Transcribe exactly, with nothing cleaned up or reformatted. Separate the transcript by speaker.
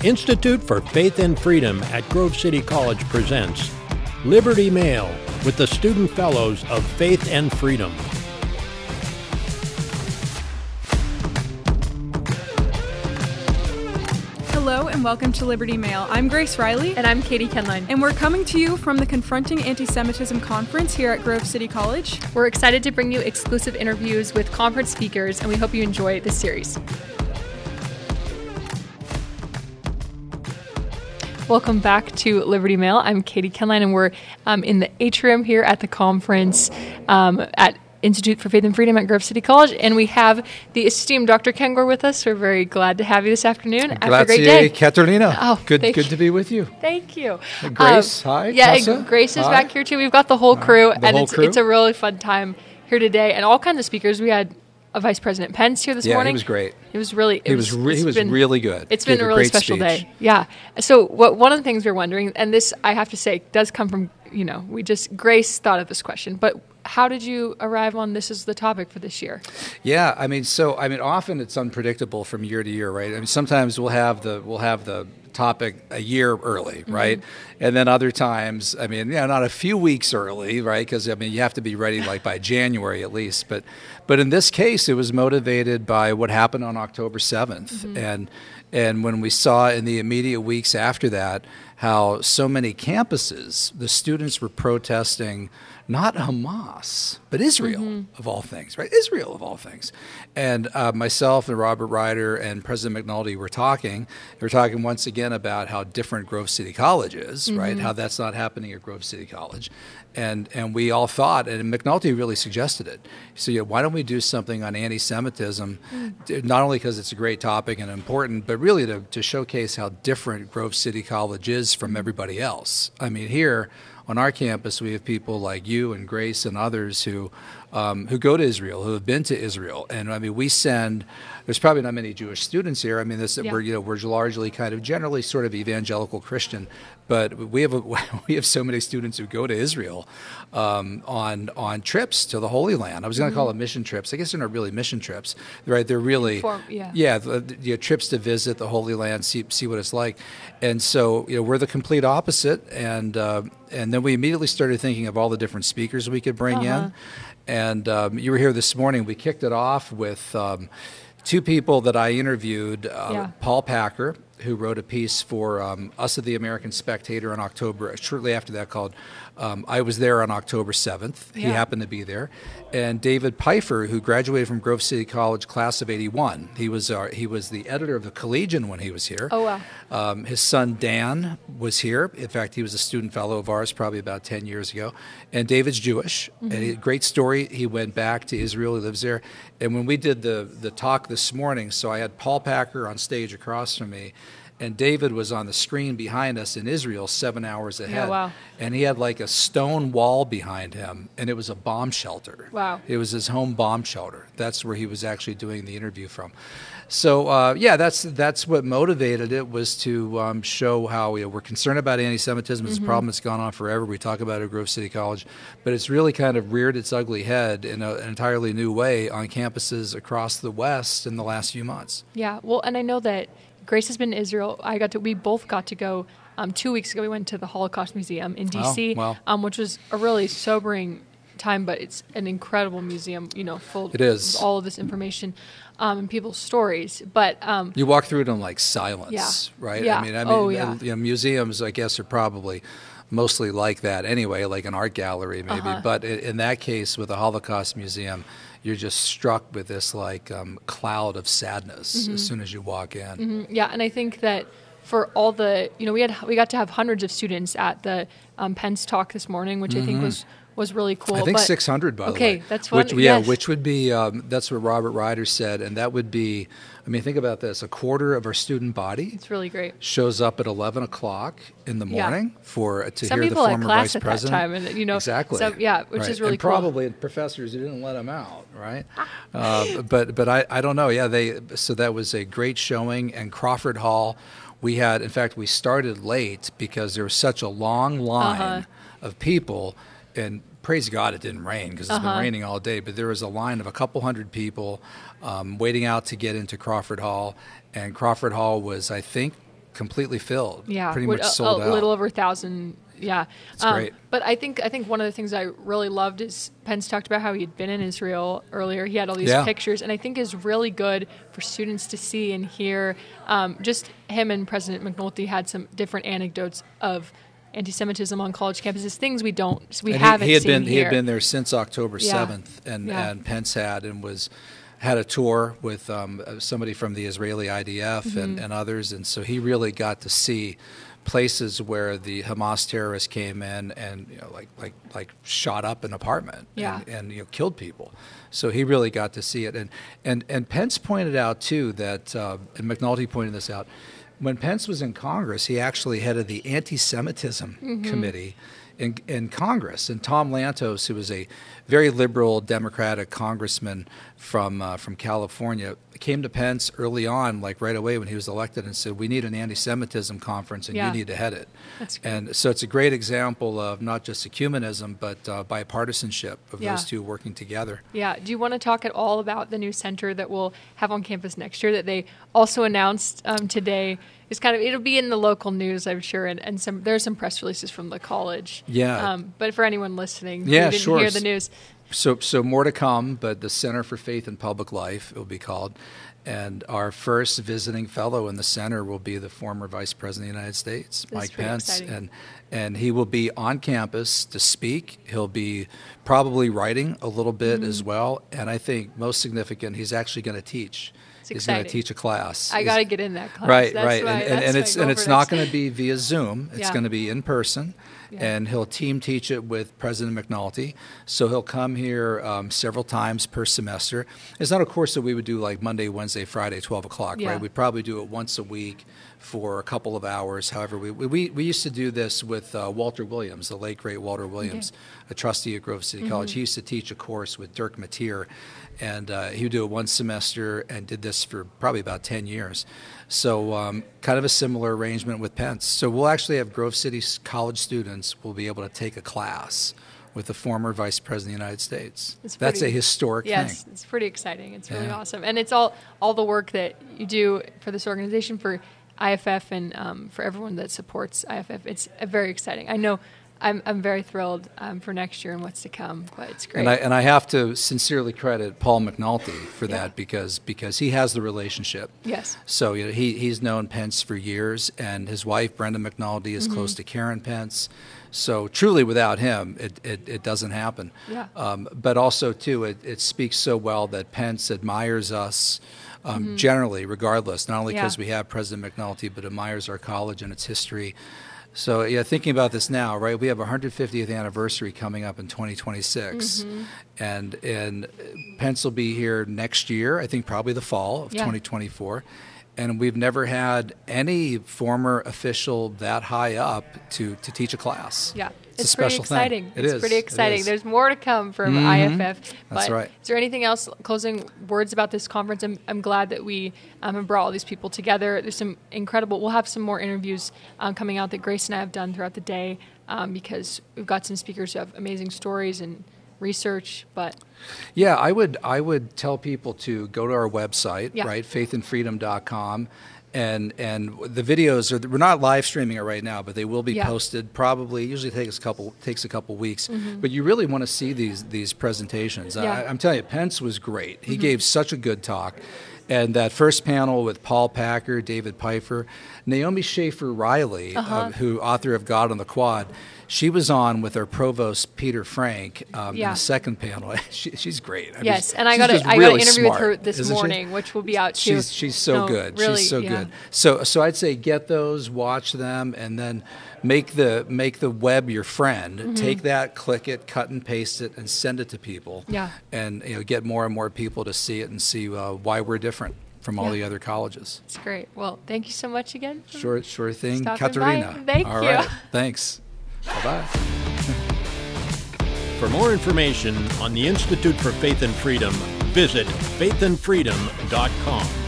Speaker 1: Institute for Faith and Freedom at Grove City College presents Liberty Mail with the Student Fellows of Faith and Freedom.
Speaker 2: Hello and welcome to Liberty Mail. I'm Grace Riley.
Speaker 3: And I'm Katie Kenline.
Speaker 2: And we're coming to you from the Confronting Anti-Semitism Conference here at Grove City College.
Speaker 3: We're excited to bring you exclusive interviews with conference speakers, and we hope you enjoy this series. Welcome back to Liberty Mail. I'm Katie Kenline, and we're um, in the atrium here at the conference um, at Institute for Faith and Freedom at Grove City College, and we have the esteemed Doctor Ken Gore with us. We're very glad to have you this afternoon. After a great day.
Speaker 4: Katerina.
Speaker 3: Oh,
Speaker 4: good, good
Speaker 3: you.
Speaker 4: to be with you.
Speaker 3: Thank you.
Speaker 4: Grace,
Speaker 3: um,
Speaker 4: hi.
Speaker 3: Yeah,
Speaker 4: Tessa?
Speaker 3: Grace is
Speaker 4: hi.
Speaker 3: back here too. We've got the whole crew,
Speaker 4: the
Speaker 3: and
Speaker 4: whole
Speaker 3: it's
Speaker 4: crew.
Speaker 3: it's a really fun time here today, and all kinds of speakers. We had a Vice President Pence here this
Speaker 4: yeah,
Speaker 3: morning.
Speaker 4: he was great.
Speaker 3: It was really. It
Speaker 4: he was, re- he was
Speaker 3: been,
Speaker 4: really good.
Speaker 3: It's
Speaker 4: Gave
Speaker 3: been a
Speaker 4: a
Speaker 3: really
Speaker 4: great
Speaker 3: special
Speaker 4: speech.
Speaker 3: day. Yeah. So what one of the things we're wondering, and this I have to say does come from, you know, we just Grace thought of this question, but how did you arrive on this as the topic for this year?
Speaker 4: Yeah, I mean, so I mean, often it's unpredictable from year to year, right? I mean, sometimes we'll have the we'll have the topic a year early, right? Mm-hmm. And then other times, I mean, yeah, not a few weeks early, right? Because I mean, you have to be ready like by January at least. But but in this case, it was motivated by what happened on October seventh, mm-hmm. and and when we saw in the immediate weeks after that how so many campuses, the students were protesting not Hamas, but Israel, mm-hmm. of all things, right? Israel, of all things. And uh, myself and Robert Ryder and President McNulty were talking. We were talking once again about how different Grove City College is, mm-hmm. right? How that's not happening at Grove City College. And and we all thought, and McNulty really suggested it. So yeah, why don't we do something on anti-Semitism, mm. not only because it's a great topic and important, but really to, to showcase how different Grove City College is from everybody else. I mean, here on our campus, we have people like you and Grace and others who um, who go to Israel, who have been to Israel, and I mean, we send. There's probably not many Jewish students here. I mean, this yeah. we're you know we're largely kind of generally sort of evangelical Christian, but we have a, we have so many students who go to Israel um, on on trips to the Holy Land. I was going to mm-hmm. call them mission trips. I guess they're not really mission trips, right? They're really
Speaker 3: Inform, yeah
Speaker 4: yeah the, the, you know, trips to visit the Holy Land, see see what it's like, and so you know we're the complete opposite, and uh, and then we immediately started thinking of all the different speakers we could bring uh-huh. in. And um, you were here this morning. We kicked it off with um, two people that I interviewed, uh,
Speaker 3: yeah.
Speaker 4: Paul Packer, who wrote a piece for um, Us at the American Spectator in October, shortly after that, called um, I Was There on October seventh. Yeah. He happened to be there. And David Pfeiffer, who graduated from Grove City College, class of eighty-one. He was our, he was the editor of the Collegian when he was here.
Speaker 3: Oh, wow.
Speaker 4: Um, his son, Dan, was here. In fact, he was a student fellow of ours probably about ten years ago. And David's Jewish. Mm-hmm. And he, great story. He went back to Israel. He lives there. And when we did the, the talk this morning, so I had Paul Packer on stage across from me, and David was on the screen behind us in Israel seven hours ahead.
Speaker 3: Oh, wow.
Speaker 4: And he had like a stone wall behind him, and it was a bomb shelter.
Speaker 3: Wow.
Speaker 4: It was his home bomb shelter. That's where he was actually doing the interview from. So, uh, yeah, that's that's what motivated it, was to um, show how you know, we're concerned about anti-Semitism. It's mm-hmm. a problem that's gone on forever. We talk about it at Grove City College. But it's really kind of reared its ugly head in a, an entirely new way on campuses across the West in the last few months.
Speaker 3: Yeah, well, and I know that Grace has been in Israel. I got to. We both got to go um, two weeks ago. We went to the Holocaust Museum in D C,
Speaker 4: oh, well.
Speaker 3: um, which was a really sobering time, but it's an incredible museum. You know, full
Speaker 4: it is.
Speaker 3: of all of this information um, and people's stories. But um,
Speaker 4: you walk through it in like silence,
Speaker 3: yeah.
Speaker 4: right?
Speaker 3: Yeah.
Speaker 4: I mean, I mean,
Speaker 3: oh, yeah.
Speaker 4: and, you know, museums, I guess, are probably mostly like that anyway, like an art gallery maybe.
Speaker 3: Uh-huh.
Speaker 4: But in, in that case, with the Holocaust Museum, you're just struck with this like um, cloud of sadness mm-hmm. as soon as you walk in.
Speaker 3: Mm-hmm. Yeah, and I think that for all the, you know, we had we got to have hundreds of students at the um, Pence talk this morning, which mm-hmm. I think was was really cool.
Speaker 4: I think
Speaker 3: but,
Speaker 4: six hundred, by
Speaker 3: okay,
Speaker 4: the way.
Speaker 3: Okay, that's what.
Speaker 4: Which, yeah,
Speaker 3: yes.
Speaker 4: which would be um, that's what Robert Ryder said, and that would be. I mean, think about this: a quarter of our student body.
Speaker 3: It's really great.
Speaker 4: Shows up at eleven o'clock in the morning yeah. for to
Speaker 3: Some
Speaker 4: hear the former
Speaker 3: class
Speaker 4: vice
Speaker 3: at
Speaker 4: president.
Speaker 3: That time, and you know,
Speaker 4: exactly.
Speaker 3: So, yeah, which
Speaker 4: right.
Speaker 3: is really
Speaker 4: and
Speaker 3: cool.
Speaker 4: Probably professors who didn't let them out, right? uh, but but I, I don't know. Yeah, they so that was a great showing, and Crawford Hall. We had, in fact, we started late because there was such a long line
Speaker 3: uh-huh.
Speaker 4: of people, and praise God it didn't rain because it's
Speaker 3: uh-huh.
Speaker 4: been raining all day, but there was a line of a couple hundred people um, waiting out to get into Crawford Hall, and Crawford Hall was, I think, completely filled.
Speaker 3: Yeah,
Speaker 4: pretty
Speaker 3: Would-
Speaker 4: much
Speaker 3: a,
Speaker 4: sold
Speaker 3: a
Speaker 4: out.
Speaker 3: little over a thousand. Yeah,
Speaker 4: It's great.
Speaker 3: But I think I think one of the things I really loved is Pence talked about how he'd been in Israel earlier. He had all these
Speaker 4: Yeah.
Speaker 3: pictures, and I think is really good for students to see and hear. Um, just him and President McNulty had some different anecdotes of anti-Semitism on college campuses, things we don't we
Speaker 4: And
Speaker 3: haven't
Speaker 4: he, he had
Speaker 3: seen
Speaker 4: been
Speaker 3: here.
Speaker 4: he had been there since October
Speaker 3: Yeah.
Speaker 4: seventh, and
Speaker 3: Yeah.
Speaker 4: and Pence had and was had a tour with um, somebody from the Israeli I D F
Speaker 3: Mm-hmm.
Speaker 4: and, and others, and so he really got to see places where the Hamas terrorists came in and you know like like like shot up an apartment
Speaker 3: Yeah.
Speaker 4: and, and you know killed people. So he really got to see it, and and and Pence pointed out too that uh, and McNulty pointed this out. When Pence was in Congress, he actually headed the anti-Semitism
Speaker 3: Mm-hmm.
Speaker 4: committee in, in Congress. And Tom Lantos, who was a very liberal Democratic congressman from uh, from California, came to Pence early on, like right away when he was elected, and said, "We need an anti-Semitism conference, and
Speaker 3: Yeah.
Speaker 4: you need to head it."
Speaker 3: That's great.
Speaker 4: And so it's a great example of not just ecumenism, but uh, bipartisanship of
Speaker 3: Yeah.
Speaker 4: those two working together.
Speaker 3: Yeah. Do you want to talk at all about the new center that we'll have on campus next year that they also announced um, today? It's kind of it'll be in the local news, I'm sure, and, and some there's some press releases from the college.
Speaker 4: Yeah.
Speaker 3: Um, but for anyone listening
Speaker 4: Yeah,
Speaker 3: who didn't
Speaker 4: sure.
Speaker 3: hear the news,
Speaker 4: So, so more to come, but the Center for Faith and Public Life, it will be called. And our first visiting fellow in the center will be the former Vice President of the United States,
Speaker 3: That's
Speaker 4: Mike
Speaker 3: pretty
Speaker 4: Pence.
Speaker 3: exciting.
Speaker 4: And and he will be on campus to speak. He'll be probably writing a little bit
Speaker 3: Mm-hmm.
Speaker 4: as well. And I think most significant, he's actually going to teach.
Speaker 3: It's
Speaker 4: he's going to
Speaker 3: exciting.
Speaker 4: teach a class.
Speaker 3: I
Speaker 4: He's-
Speaker 3: got to get in that class.
Speaker 4: Right,
Speaker 3: That's
Speaker 4: right,
Speaker 3: why-
Speaker 4: and, and,
Speaker 3: that's
Speaker 4: and
Speaker 3: why
Speaker 4: it's
Speaker 3: I go
Speaker 4: and
Speaker 3: for
Speaker 4: it's not
Speaker 3: this.
Speaker 4: going to be via Zoom. It's
Speaker 3: Yeah.
Speaker 4: going to be in person,
Speaker 3: Yeah.
Speaker 4: and he'll team teach it with President McNulty. So he'll come here um, several times per semester. It's not a course that we would do like Monday, Wednesday, Friday, twelve o'clock,
Speaker 3: Yeah.
Speaker 4: right? We'd probably do it once a week for a couple of hours. However, we we, we used to do this with uh, Walter Williams, the late great Walter Williams, a trustee at Grove City
Speaker 3: Mm-hmm.
Speaker 4: College. He used to teach a course with Dirk Mateer, and uh, he would do it one semester and did this for probably about ten years. So um, kind of a similar arrangement with Pence. So we'll actually have Grove City College students will be able to take a class with the former Vice President of the United States.
Speaker 3: It's
Speaker 4: That's
Speaker 3: pretty-
Speaker 4: a historic
Speaker 3: Yes,
Speaker 4: thing.
Speaker 3: it's pretty exciting. It's really
Speaker 4: Yeah.
Speaker 3: awesome, and it's all all the work that you do for this organization, for I F F, and um, for everyone that supports I F F. It's uh, very exciting. I know. I'm I'm very thrilled um, for next year and what's to come. But it's great.
Speaker 4: And I and I have to sincerely credit Paul McNulty for
Speaker 3: Yeah.
Speaker 4: that because because he has the relationship.
Speaker 3: Yes.
Speaker 4: So you know, he he's known Pence for years, and his wife Brenda McNulty is
Speaker 3: Mm-hmm.
Speaker 4: close to Karen Pence. So truly, without him, it, it, it doesn't happen.
Speaker 3: Yeah.
Speaker 4: Um, but also too, it, it speaks so well that Pence admires us. Um, Generally, regardless, not only
Speaker 3: Mm-hmm. Yeah.
Speaker 4: because we have President McNulty, but admires our college and its history. So, yeah, thinking about this now, right? We have our one hundred fiftieth anniversary coming up in twenty twenty-six,
Speaker 3: Mm-hmm.
Speaker 4: and and Pence will be here next year. I think probably the fall of
Speaker 3: Yeah.
Speaker 4: twenty twenty-four, and we've never had any former official that high up to to teach a class.
Speaker 3: Yeah,
Speaker 4: it's,
Speaker 3: it's,
Speaker 4: a
Speaker 3: pretty
Speaker 4: special
Speaker 3: exciting.
Speaker 4: thing. It
Speaker 3: it's
Speaker 4: is.
Speaker 3: pretty
Speaker 4: It
Speaker 3: exciting.
Speaker 4: is.
Speaker 3: There's more to come from
Speaker 4: Mhm.
Speaker 3: I F F. But
Speaker 4: That's right.
Speaker 3: Is there anything else? Closing words about this conference? I'm, I'm glad that we um, have brought all these people together. There's some incredible. We'll have some more interviews um, coming out that Grace and I have done throughout the day um, because we've got some speakers who have amazing stories and research. But
Speaker 4: Yeah, I would I would tell people to go to our website,
Speaker 3: Yeah.
Speaker 4: right, faith and freedom dot com. And and the videos are we're not live streaming it right now, but they will be
Speaker 3: Yeah.
Speaker 4: posted. Probably usually takes a couple takes a couple weeks,
Speaker 3: Mm-hmm.
Speaker 4: but you really want to see these these presentations.
Speaker 3: Yeah.
Speaker 4: I, I'm telling you, Pence was great. He
Speaker 3: Mm-hmm.
Speaker 4: gave such a good talk, and that first panel with Paul Packer, David Pfeiffer, Naomi Schaefer Riley,
Speaker 3: Uh-huh.
Speaker 4: uh, who author of God on the Quad. She was on with our provost Peter Frank um, in
Speaker 3: Yeah.
Speaker 4: the second panel. she, she's great. I mean,
Speaker 3: yes, and I
Speaker 4: she's
Speaker 3: got
Speaker 4: just
Speaker 3: a, I got
Speaker 4: really
Speaker 3: an interview with
Speaker 4: smart,
Speaker 3: her this
Speaker 4: isn't she?
Speaker 3: morning, which will be out too.
Speaker 4: She's she's so
Speaker 3: No,
Speaker 4: good.
Speaker 3: really,
Speaker 4: she's so
Speaker 3: yeah.
Speaker 4: good. So so I'd say get those, watch them, and then make the make the web your friend.
Speaker 3: Mm-hmm.
Speaker 4: Take that, click it, cut and paste it, and send it to people.
Speaker 3: Yeah.
Speaker 4: And you know, get more and more people to see it and see uh, why we're different from all
Speaker 3: Yeah.
Speaker 4: the other colleges.
Speaker 3: It's great. Well, thank you so much again. for
Speaker 4: Sure, sure thing,
Speaker 3: stopping
Speaker 4: Katerina.
Speaker 3: by. Thank
Speaker 4: all
Speaker 3: you.
Speaker 4: right. Thanks. Bye bye.
Speaker 1: For more information on the Institute for Faith and Freedom, visit faith and freedom dot com.